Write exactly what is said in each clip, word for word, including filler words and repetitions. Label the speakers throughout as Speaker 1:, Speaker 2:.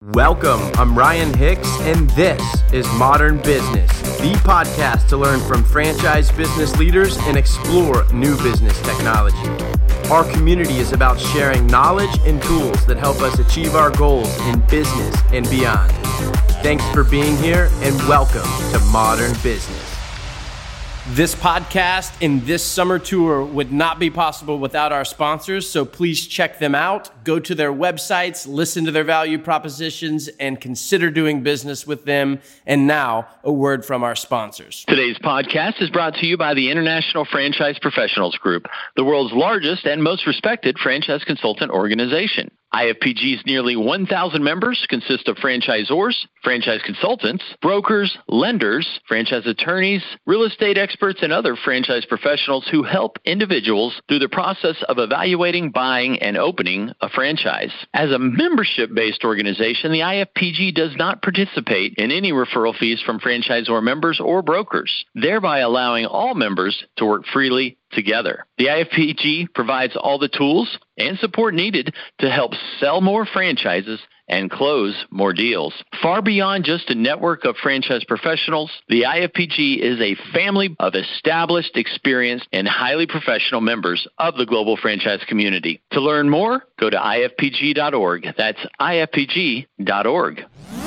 Speaker 1: Welcome, I'm Ryan Hicks, and this is Modern Business, the podcast to learn from franchise business leaders and explore new business technology. Our community is about sharing knowledge and tools that help us achieve our goals in business and beyond. Thanks for being here, and welcome to Modern Business. This podcast and this summer tour would not be possible without our sponsors, so please check them out. Go to their websites, listen to their value propositions, and consider doing business with them. And now, a word from our sponsors.
Speaker 2: Today's podcast is brought to you by the International Franchise Professionals Group, the world's largest and most respected franchise consultant organization. I F P G's nearly one thousand members consist of franchisors, franchise consultants, brokers, lenders, franchise attorneys, real estate experts, and other franchise professionals who help individuals through the process of evaluating, buying, and opening a franchise. As a membership-based organization, the I F P G does not participate in any referral fees from franchisor members or brokers, thereby allowing all members to work freely together. The I F P G provides all the tools and support needed to help sell more franchises and close more deals. Far beyond just a network of franchise professionals, the I F P G is a family of established, experienced, and highly professional members of the global franchise community. To learn more, go to I F P G dot org. That's I F P G dot org.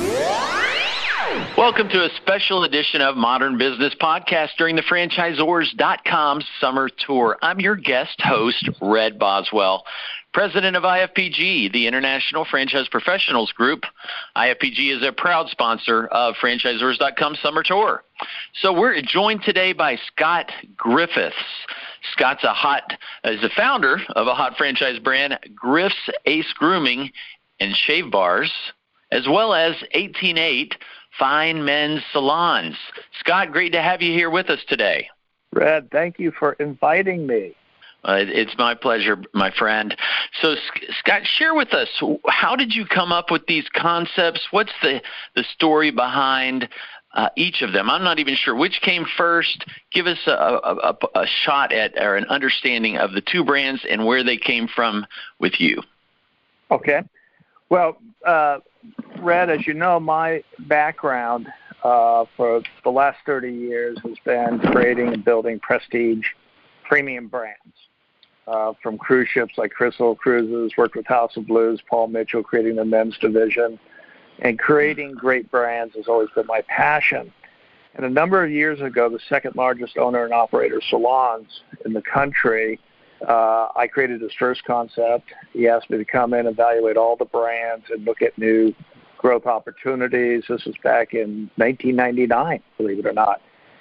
Speaker 2: Welcome to a special edition of Modern Business Podcast during the franchisors dot com summer tour. I'm your guest host, Red Boswell, president of I F P G, the International Franchise Professionals Group. I F P G is a proud sponsor of franchisors dot com summer tour. So we're joined today by Scott Griffiths. Scott's a hot, is the founder of a hot franchise brand, Griff's Ace Grooming and Shave Bars, as well as eighteen eight Fine Men's Salons. Scott, great to have you here with us today.
Speaker 3: Red, thank you for inviting me.
Speaker 2: Uh, it's my pleasure, my friend. So, Scott, share with us, how did you come up with these concepts? What's the, the story behind uh, each of them? I'm not even sure which came first. Give us a, a, a shot at or an understanding of the two brands and where they came from with you.
Speaker 3: Okay. Well, uh, Red, as you know, my background uh, for the last thirty years has been creating and building prestige premium brands. Uh, from cruise ships like Crystal Cruises, worked with House of Blues, Paul Mitchell, creating the men's division. And creating great brands has always been my passion. And a number of years ago, the second largest owner and operator of salons in the country, Uh, I created his first concept. He asked me to come in, evaluate all the brands, and look at new growth opportunities. This was back in nineteen ninety-nine, believe it or not.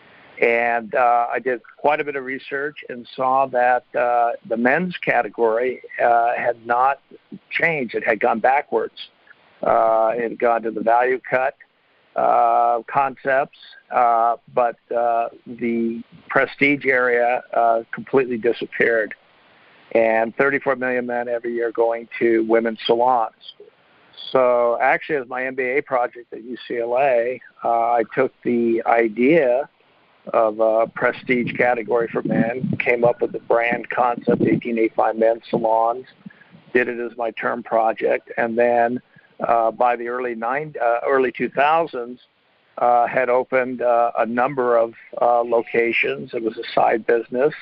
Speaker 3: And uh, I did quite a bit of research and saw that uh, the men's category uh, had not changed. It had gone backwards. Uh, it had gone to the value cut uh, concepts, uh, but uh, the prestige area uh, completely disappeared. And thirty-four million men every year going to women's salons. So actually, as my M B A project at U C L A, uh, I took the idea of a prestige category for men, came up with the brand concept, eighteen eighty-five Men's Salons, did it as my term project, and then uh, by the early nine, uh, early two thousands, uh, had opened uh, a number of uh, locations. It was a side business.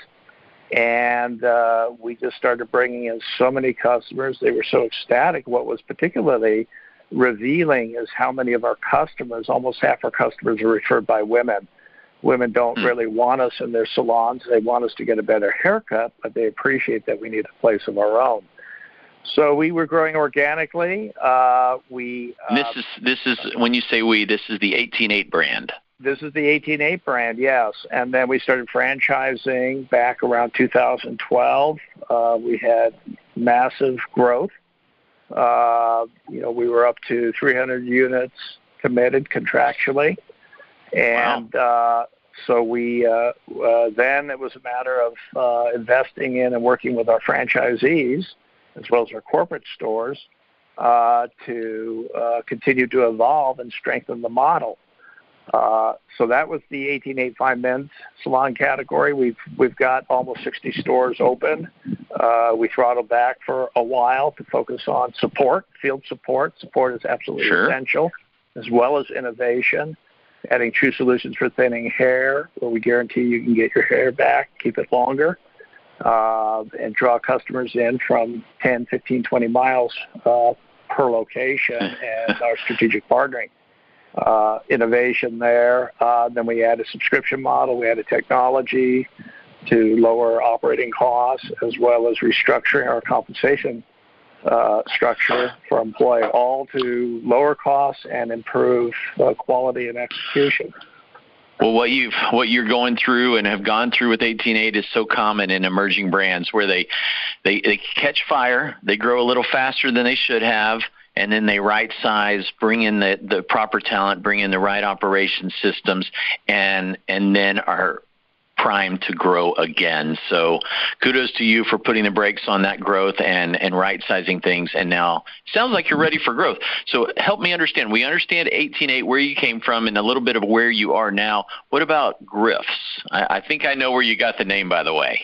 Speaker 3: And uh, we just started bringing in so many customers. They were so ecstatic. What was particularly revealing is how many of our customers, almost half our customers, are referred by women. Women don't mm. really want us in their salons. They want us to get a better haircut, but they appreciate that we need a place of our own. So we were growing organically. Uh, we uh,
Speaker 2: this is this is when you say we, this is the eighteen eight brand.
Speaker 3: This is the eighteen eight brand, yes. And then we started franchising back around two thousand twelve. Uh, we had massive growth. Uh, you know, we were up to three hundred units committed contractually. And
Speaker 2: wow.
Speaker 3: uh, so we uh, uh, then it was a matter of uh, investing in and working with our franchisees, as well as our corporate stores, uh, to uh, continue to evolve and strengthen the model. Uh, so that was the eighteen eighty-five men's salon category. We've we've got almost sixty stores open. Uh, we throttled back for a while to focus on support, field support. Support is absolutely
Speaker 2: sure.
Speaker 3: essential, as well as innovation. Adding true solutions for thinning hair, where we guarantee you can get your hair back, keep it longer, uh, and draw customers in from ten, fifteen, twenty miles uh, per location, and our strategic partnering. Uh, innovation there. Uh, then we added a subscription model. We added technology to lower operating costs, as well as restructuring our compensation uh, structure for employee, all to lower costs and improve uh, quality and execution.
Speaker 2: Well, what you've what you're going through and have gone through with eighteen eight is so common in emerging brands, where they, they they catch fire, they grow a little faster than they should have, and then they right size, bring in the, the proper talent, bring in the right operation systems, and and then are primed to grow again. So kudos to you for putting the brakes on that growth and, and right sizing things. And now it sounds like you're ready for growth. So help me understand. We understand eighteen eight, where you came from, and a little bit of where you are now. What about Griff's? I, I think I know where you got the name, by the way.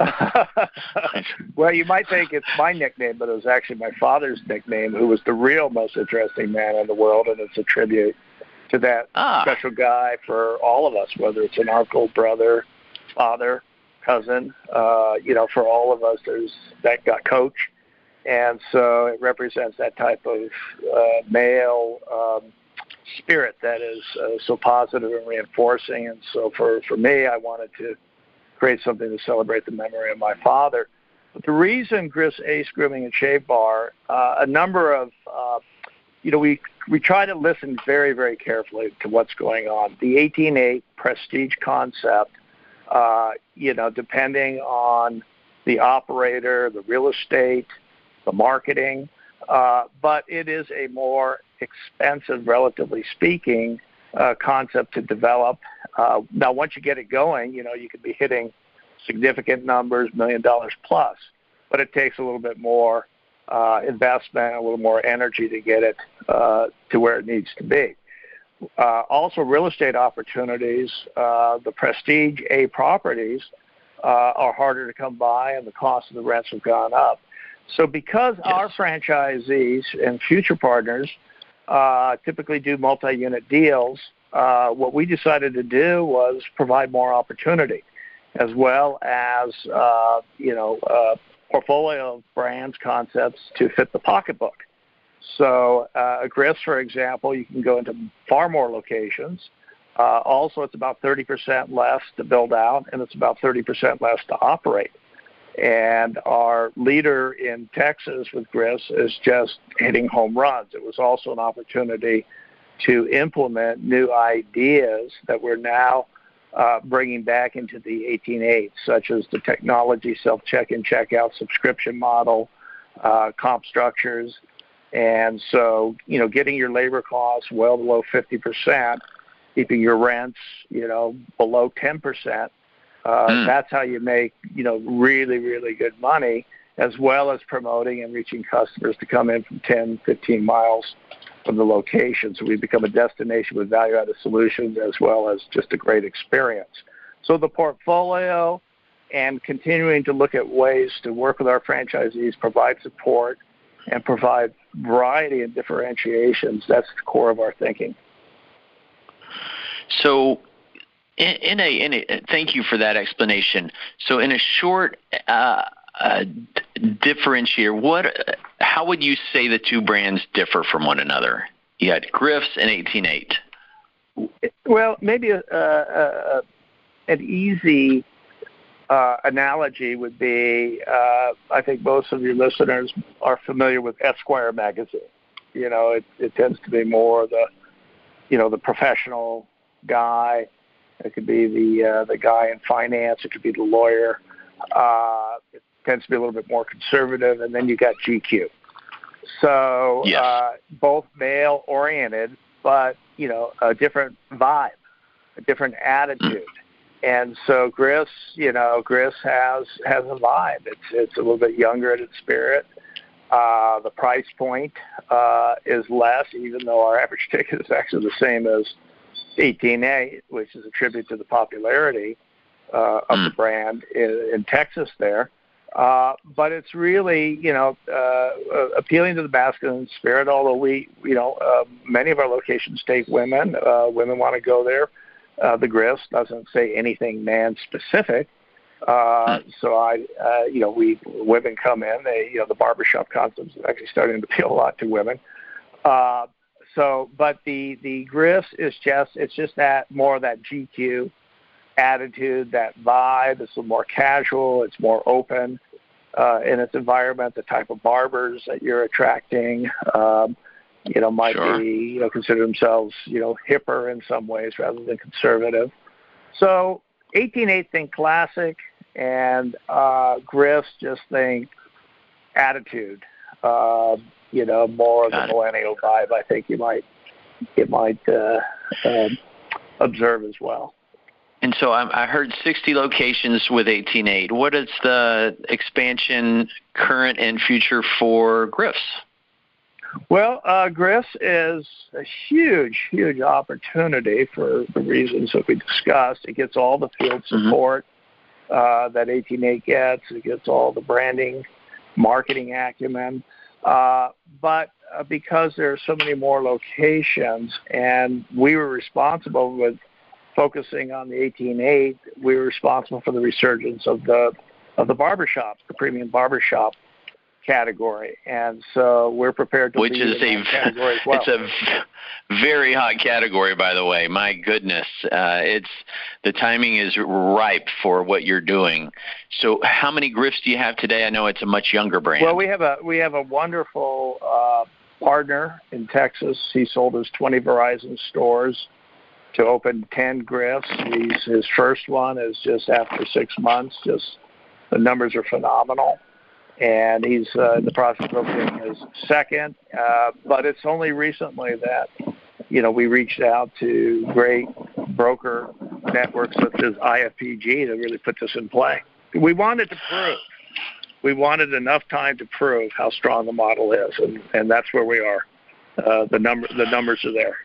Speaker 3: Well, you might think it's my nickname, but it was actually my father's nickname, who was the real most interesting man in the world, and it's a tribute to that
Speaker 2: ah.
Speaker 3: special guy for all of us, whether it's an uncle, brother, father, cousin. Uh, you know, for all of us, there's that guy, coach, and so it represents that type of uh, male um, spirit that is uh, so positive and reinforcing. And so for, for me, I wanted to create something to celebrate the memory of my father. But the reason Griff's Ace Grooming and Shave Bar, uh, a number of, uh, you know, we we try to listen very, very carefully to what's going on. The eighteen eight prestige concept, uh, you know, depending on the operator, the real estate, the marketing, uh, but it is a more expensive, relatively speaking, uh, concept to develop. Uh, now, once you get it going, you know, you could be hitting significant numbers, million dollars plus, but it takes a little bit more uh, investment, a little more energy to get it uh, to where it needs to be. Uh, also, real estate opportunities, uh, the prestige A properties uh, are harder to come by, and the cost of the rents have gone up. So because yes. our franchisees and future partners uh, typically do multi-unit deals, Uh, what we decided to do was provide more opportunity, as well as, uh, you know, a portfolio of brands, concepts to fit the pocketbook. So uh, Griff's, for example, you can go into far more locations. Uh, also, it's about thirty percent less to build out, and it's about thirty percent less to operate. And our leader in Texas with Griff's is just hitting home runs. It was also an opportunity to implement new ideas that we're now uh, bringing back into the eighteen eight, such as the technology, self-check-in, check-out subscription model, uh, comp structures. And so, you know, getting your labor costs well below fifty percent, keeping your rents, you know, below ten percent, uh, mm. that's how you make, you know, really, really good money, as well as promoting and reaching customers to come in from ten, fifteen miles from the location. So we become a destination with value-added solutions, as well as just a great experience. So the portfolio and continuing to look at ways to work with our franchisees, provide support, and provide variety and differentiations, that's the core of our thinking.
Speaker 2: So in, in, a, in a, thank you for that explanation. So in a short uh, uh, differentiator, what, how would you say the two brands differ from one another? You had Griff's and eighteen eight.
Speaker 3: Well, maybe a, a, a, an easy uh, analogy would be, uh, I think most of your listeners are familiar with Esquire magazine. You know, it, it tends to be more the, you know, the professional guy. It could be the uh, the guy in finance. It could be the lawyer. Uh, it tends to be a little bit more conservative. And then you got G Q. So
Speaker 2: yes.
Speaker 3: uh, both male-oriented, but, you know, a different vibe, a different attitude. Mm. And so Griff's, you know, Griff's has, has a vibe. It's it's a little bit younger in its spirit. Uh, the price point uh, is less, even though our average ticket is actually the same as eighteen eight, which is a tribute to the popularity uh, of mm. the brand in, in Texas there. Uh, but it's really, you know, uh, appealing to the masculine spirit, although we, you know, uh, many of our locations take women. Uh, women want to go there. Uh, the Griff's doesn't say anything man-specific. Uh, so I, uh, you know, we women come in. They, you know, the barbershop concept is actually starting to appeal a lot to women. Uh, so, but the the Griff's is just it's just that more of that G Q attitude, that vibe. It's a little more casual. It's more open uh, in its environment. The type of barbers that you're attracting, um, you know, might sure. be you know consider themselves you know hipper in some ways rather than conservative. So eighteen eight think classic, and uh, Griff's just think attitude. Uh, you know, more of the millennial vibe. I think you might you might uh, um, observe as well.
Speaker 2: And so I heard sixty locations with eighteen eight. What is the expansion, current and future, for Griff's?
Speaker 3: Well, uh, Griff's is a huge, huge opportunity for the reasons that we discussed. It gets all the field support mm-hmm. uh, that eighteen eight gets. It gets all the branding, marketing acumen. Uh, but uh, because there are so many more locations, and we were responsible with focusing on the eighteen eight, we were responsible for the resurgence of the of the barbershop, the premium barbershop category, and so we're prepared to
Speaker 2: which
Speaker 3: lead
Speaker 2: is
Speaker 3: in
Speaker 2: a
Speaker 3: that category as well.
Speaker 2: It's a very hot category, by the way. My goodness, uh, it's the timing is ripe for what you're doing. So, how many Griff's do you have today? I know it's a much younger brand.
Speaker 3: Well, we have a we have a wonderful uh, partner in Texas. He sold us twenty Verizon stores to open ten Griff's. He's, his first one is just after six months. Just the numbers are phenomenal. And he's uh, in the process of opening his second. Uh, but it's only recently that, you know, we reached out to great broker networks such as I F P G to really put this in play. We wanted to prove. We wanted enough time to prove how strong the model is, and, and that's where we are. Uh, the number, the numbers are there.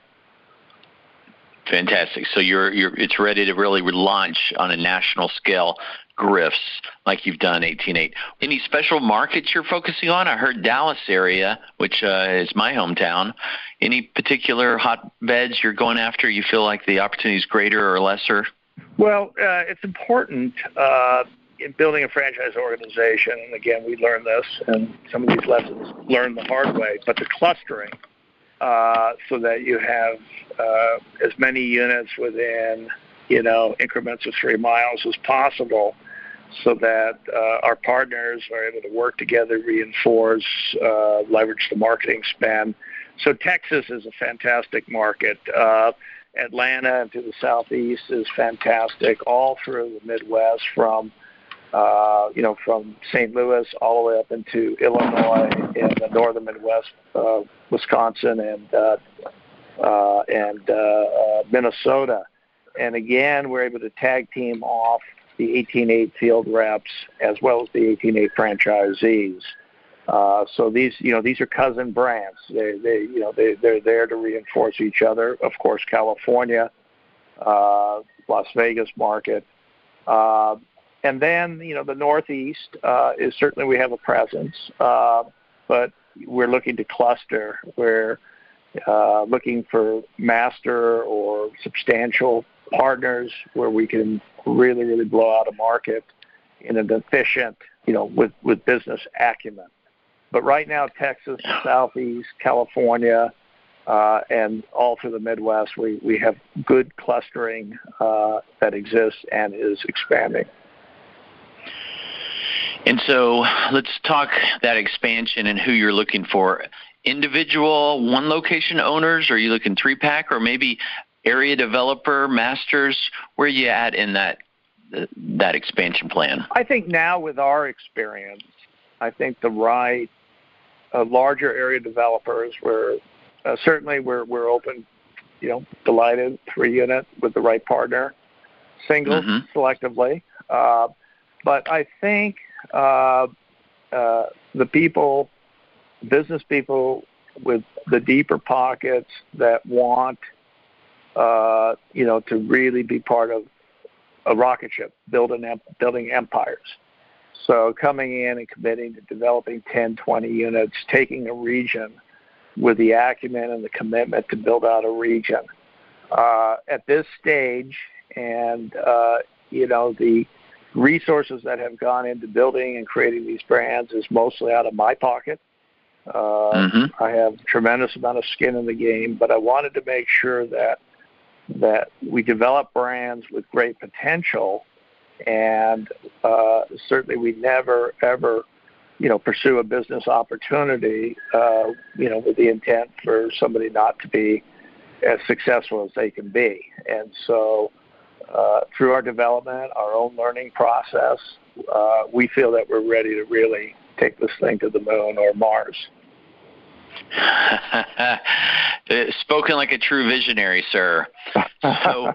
Speaker 2: Fantastic. So you're you're it's ready to really launch on a national scale, Griff's, like you've done eighteen eight. Any special markets you're focusing on? I heard Dallas area, which uh, is my hometown. Any particular hotbeds you're going after? You feel like the opportunity is greater or lesser?
Speaker 3: Well, uh, it's important uh, in building a franchise organization. And again, we learned this, and some of these lessons learned the hard way. But the clustering, uh, so that you have uh, as many units within, you know, increments of three miles as possible, so that uh, our partners are able to work together, reinforce, uh, leverage the marketing spend. So Texas is a fantastic market. Uh, Atlanta and to the southeast is fantastic. All through the Midwest, from uh, you know, from Saint Louis all the way up into Illinois, in the northern Midwest, uh, Wisconsin, and uh, uh, and uh, uh, Minnesota. And again, we're able to tag team off the eighteen eight field reps as well as the eighteen eight franchisees. Uh, so these, you know, these are cousin brands. They, they, you know, they, they're there to reinforce each other. Of course, California, uh, Las Vegas market, uh, and then you know the Northeast uh, is certainly we have a presence, uh, but we're looking to cluster. We're uh, looking for master or substantial partners where we can really, really blow out a market in an efficient, you know, with, with business acumen. But right now, Texas, Southeast, California, uh, and all through the Midwest, we, we have good clustering uh, that exists and is expanding.
Speaker 2: And so let's talk that expansion and who you're looking for. Individual one-location owners, or are you looking three-pack, or maybe area developer, masters? Where are you at in that that expansion plan?
Speaker 3: I think now with our experience, I think the right uh, larger area developers, we're uh, certainly we're we're open, you know, delighted three unit with the right partner, singles mm-hmm. selectively. Uh, but I think uh, uh, the people, business people with the deeper pockets that want uh, you know, to really be part of a rocket ship, building building empires. So coming in and committing to developing ten, twenty units, taking a region with the acumen and the commitment to build out a region. Uh, at this stage, and, uh, you know, the resources that have gone into building and creating these brands is mostly out of my pocket. Uh, mm-hmm. I have a tremendous amount of skin in the game, but I wanted to make sure that that we develop brands with great potential, and uh, certainly we never, ever, you know, pursue a business opportunity, uh, you know, with the intent for somebody not to be as successful as they can be. And so uh, through our development, our own learning process, uh, we feel that we're ready to really take this thing to the moon or Mars.
Speaker 2: Spoken like a true visionary, sir. So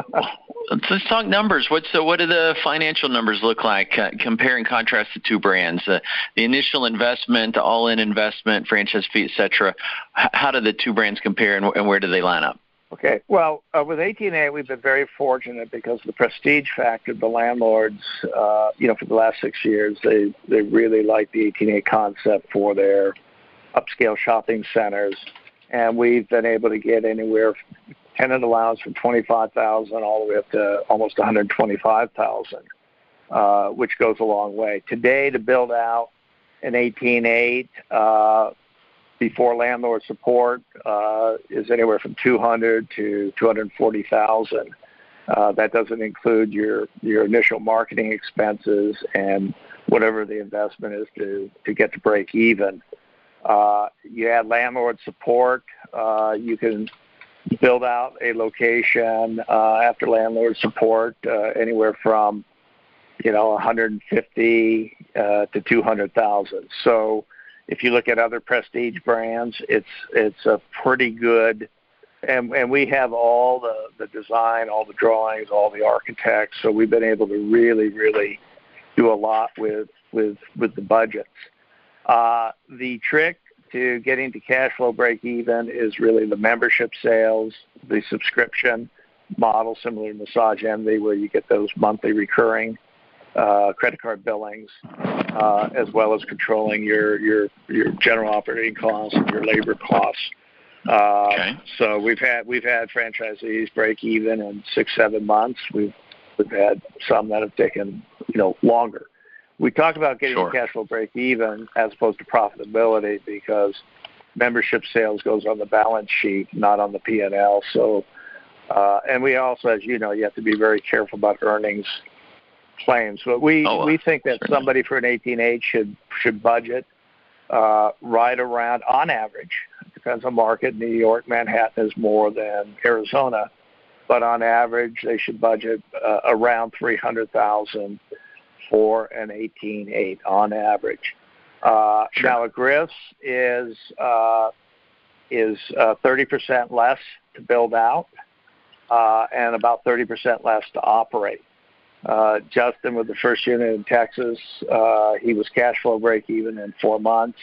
Speaker 2: let's talk numbers. What's the, what do the financial numbers look like? Uh, compare and contrast the two brands. Uh, the initial investment, the all-in investment, franchise fee, et cetera. H- how do the two brands compare, and, and where do they line up?
Speaker 3: Okay. Well, uh, with eighteen A, we've been very fortunate because the prestige factor, the landlords, uh, you know, for the last six years, they, they really like the eighteen A concept for their upscale shopping centers, and we've been able to get anywhere tenant allowance from twenty-five thousand dollars all the way up to almost one hundred twenty-five thousand dollars, uh, which goes a long way. Today, to build out an eighteen eight uh, before landlord support uh, is anywhere from two hundred thousand dollars to two hundred forty thousand dollars. Uh, that doesn't include your, your initial marketing expenses and whatever the investment is to, to get to break even. Uh, you add landlord support, uh, you can build out a location uh, after landlord support uh, anywhere from, you know, one hundred fifty uh, to two hundred thousand. So if you look at other prestige brands, it's it's a pretty good, and and we have all the, the design, all the drawings, all the architects. So we've been able to really, really do a lot with with with the budgets. Uh, the trick to getting to cash flow break even is really the membership sales, the subscription model, similar to Massage Envy, where you get those monthly recurring uh, credit card billings, uh, as well as controlling your, your, your general operating costs and your labor costs. Uh, okay. So we've had we've had franchisees break even in six, seven months. We've we've had some that have taken, you know, longer. We talk about getting sure. cash flow break even as opposed to profitability because membership sales goes on the balance sheet, not on the P and L. So, uh, and we also, as you know, you have to be very careful about earnings claims. But we oh, we think that certainly. somebody for an eighteen eight should should budget uh, right around, on average, it depends on market. New York, Manhattan is more than Arizona, but on average, they should budget uh, around three hundred thousand dollars for an eighteen eight on average. Uh, sure. Now, a Griff's is uh, is uh, thirty percent less to build out uh, and about thirty percent less to operate. Uh, Justin, with the first unit in Texas, uh, he was cash flow break even in four months,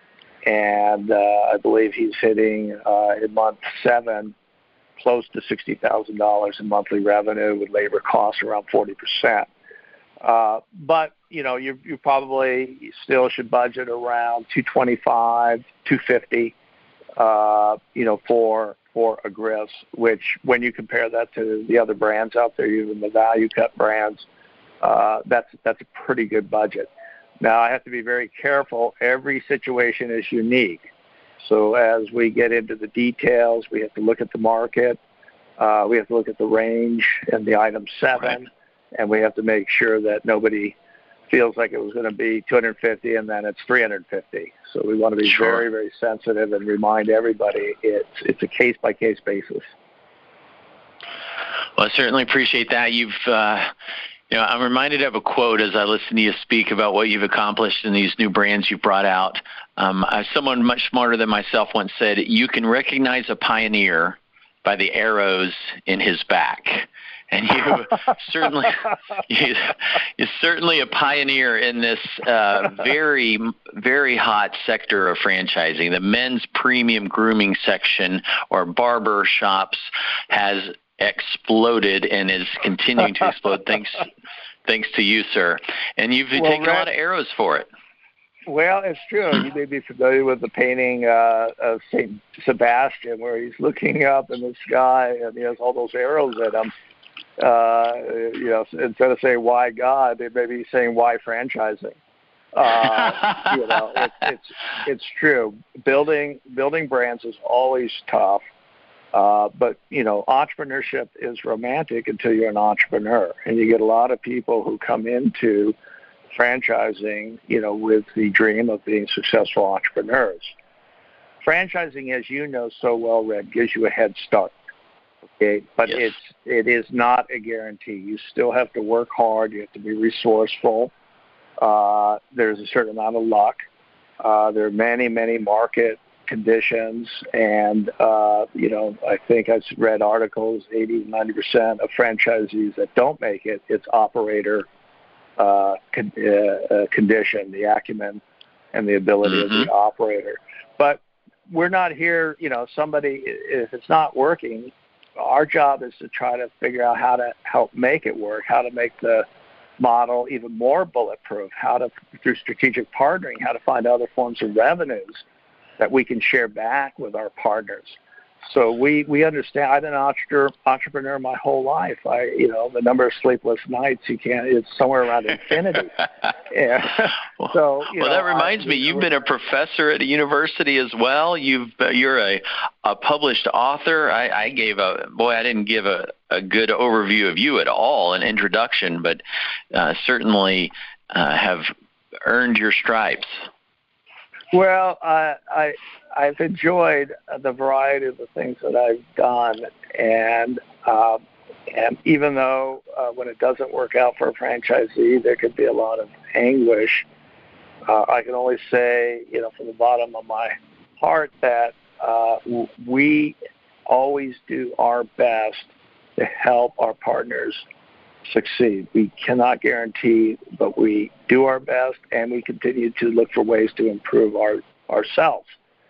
Speaker 3: and uh, I believe he's hitting uh, in month seven close to sixty thousand dollars in monthly revenue with labor costs around forty percent. Uh, but, you know, you you probably still should budget around two twenty-five, two fifty, uh, you know, for for a Griff's, which when you compare that to the other brands out there, even the value cut brands, uh, that's that's a pretty good budget. Now, I have to be very careful. Every situation is unique. So as we get into the details, we have to look at the market. Uh, we have to look at the range and the item seven. Right. And we have to make sure that nobody feels like it was going to be two hundred fifty and then it's three hundred fifty. So we want to be sure. very, very sensitive and remind everybody it's it's a case-by-case basis.
Speaker 2: Well, I certainly appreciate that. You've, uh, you know, I'm reminded of a quote as I listen to you speak about what you've accomplished in these new brands you've brought out. Um, as someone much smarter than myself once said, you can recognize a pioneer by the arrows in his back. And you certainly, you, you're certainly a pioneer in this uh, very, very hot sector of franchising. The men's premium grooming section or barber shops has exploded and is continuing to explode. Thanks, thanks to you, sir. And you've well, taken Red, a lot of arrows for it.
Speaker 3: Well, it's true. You may be familiar with the painting uh, of Saint Sebastian, where he's looking up in the sky and he has all those arrows in him. Uh, you know, instead of saying "Why God," they may be saying "Why franchising." Uh, you know, it, it's it's true. Building building brands is always tough, uh, but you know, entrepreneurship is romantic until you're an entrepreneur, and you get a lot of people who come into franchising, you know, with the dream of being successful entrepreneurs. Franchising, as you know so well, Red, gives you a head start. Okay, but yes. it's it is not a guarantee. You still have to work hard. You have to be resourceful. Uh, there's a certain amount of luck. Uh, there are many, many market conditions, and uh, you know, I think I've read articles. eighty, ninety percent of franchisees that don't make it, it's operator. Uh, con- uh, uh, condition, the acumen and the ability mm-hmm. of the operator. But we're not here, you know, somebody, if it's not working, our job is to try to figure out how to help make it work, how to make the model even more bulletproof, how to, through strategic partnering, how to find other forms of revenues that we can share back with our partners. So we, we understand. I've been an entrepreneur, entrepreneur my whole life. I, you know, the number of sleepless nights you can't. It's somewhere around infinity. Yeah. So you
Speaker 2: well,
Speaker 3: know,
Speaker 2: that reminds
Speaker 3: I,
Speaker 2: me. You've been a professor at a university as well. You've you're a, a published author. I, I gave a boy. I didn't give a, a good overview of you at all, an introduction, but uh, certainly uh, have earned your stripes.
Speaker 3: Well, uh, I. I've enjoyed the variety of the things that I've done, and um, and even though uh, when it doesn't work out for a franchisee, there could be a lot of anguish. Uh, I can only say, you know, from the bottom of my heart that uh, we always do our best to help our partners succeed. We cannot guarantee, but we do our best, and we continue to look for ways to improve our ourselves.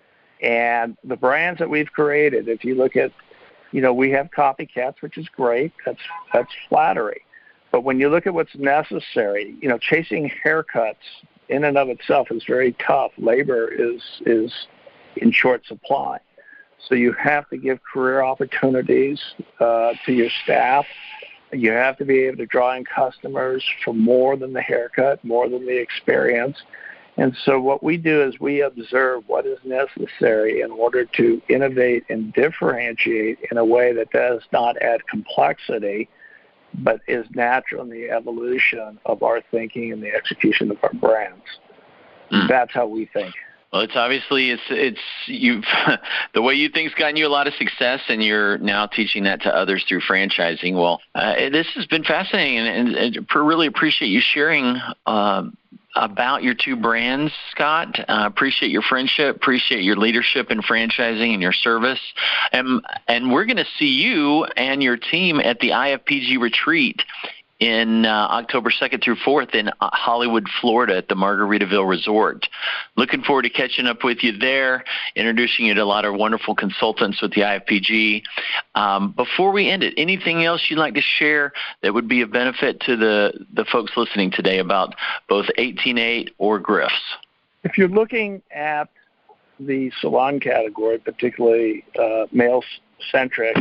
Speaker 3: And the brands that we've created, if you look at, you know, we have copycats, which is great. That's that's flattery. But when you look at what's necessary, you know, chasing haircuts in and of itself is very tough. Labor is is in short supply. So you have to give career opportunities uh, to your staff. You have to be able to draw in customers for more than the haircut, more than the experience. And so what we do is we observe what is necessary in order to innovate and differentiate in a way that does not add complexity, but is natural in the evolution of our thinking and the execution of our brands. Mm. That's how we think.
Speaker 2: Well, it's obviously it's it's you the way you think's gotten you a lot of success, and you're now teaching that to others through franchising. Well, uh, this has been fascinating, and, and, and really appreciate you sharing uh, about your two brands, Scott. Uh, appreciate your friendship, appreciate your leadership in franchising and your service. And, and we're going to see you and your team at the I F P G retreat in uh, October second through fourth in Hollywood, Florida at the Margaritaville Resort. Looking forward to catching up with you there, introducing you to a lot of wonderful consultants with the I F P G. Um, before we end it, anything else you'd like to share that would be of benefit to the, the folks listening today about both eighteen eight or Griff's?
Speaker 3: If you're looking at the salon category, particularly uh, male-centric,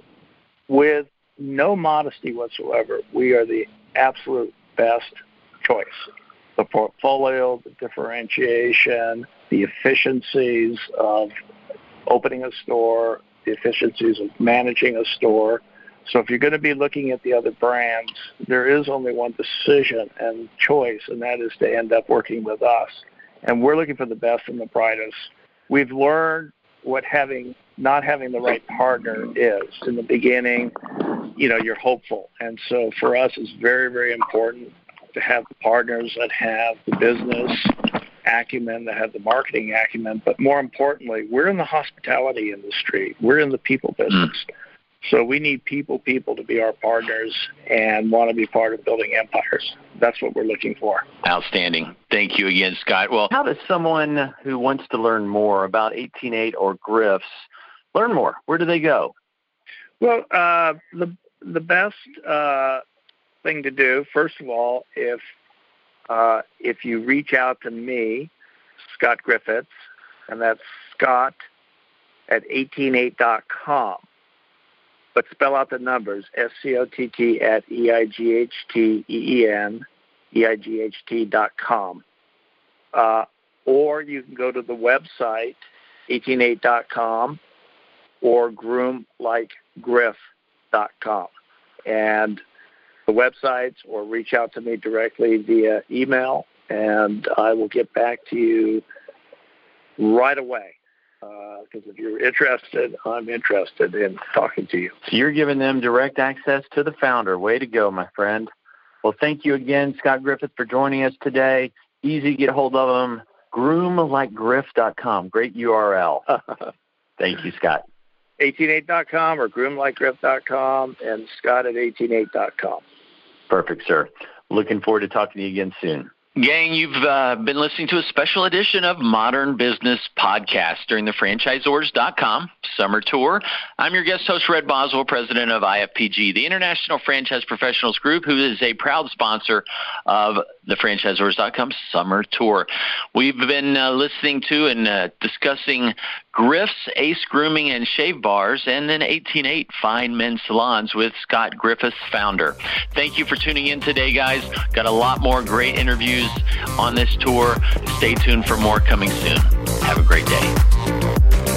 Speaker 3: with no modesty whatsoever, we are the absolute best choice. The portfolio, the differentiation, the efficiencies of opening a store, the efficiencies of managing a store. So if you're going to be looking at the other brands, there is only one decision and choice, and that is to end up working with us. And we're looking for the best and the brightest. We've learned what having not having the right partner is. In the beginning, you know, you're hopeful. And so for us, it's very, very important to have the partners that have the business acumen, that have the marketing acumen. But more importantly, we're in the hospitality industry. We're in the people business. So we need people, people to be our partners and want to be part of building empires. That's what we're looking for.
Speaker 2: Outstanding. Thank you again, Scott. Well, how does someone who wants to learn more about eighteen eight or Griff's learn more? Where do they go?
Speaker 3: Well, uh, the the best uh, thing to do, first of all, if uh, if you reach out to me, Scott Griffiths, and that's Scott at eighteen eight dot com. But spell out the numbers, S C O T T at E I G H T E E N, E I G H T dot com. Uh, or you can go to the website, eighteen eight dot com, or groom like griff dot com. And the websites, or reach out to me directly via email, and I will get back to you right away. Because uh, if you're interested, I'm interested in talking to you.
Speaker 2: So you're giving them direct access to the founder. Way to go, my friend. Well, thank you again, Scott Griffith, for joining us today. Easy to get a hold of him. groom like griff dot com. Great U R L. Thank you, Scott.
Speaker 3: eighteen eight dot com or groom like griff dot com, and Scott at eighteen eight dot com.
Speaker 2: Perfect, sir. Looking forward to talking to you again soon. Gang, you've uh, been listening to a special edition of Modern Business Podcast during the franchisors dot com Summer Tour. I'm your guest host, Red Boswell, president of I F P G, the International Franchise Professionals Group, who is a proud sponsor of the franchisors dot com Summer Tour. We've been uh, listening to and uh, discussing Griff's, Ace Grooming and Shave Bars, and then eighteen eight Fine Men's Salons with Scott Griffiths, founder. Thank you for tuning in today, guys. Got a lot more great interviews on this tour. Stay tuned for more coming soon. Have a great day.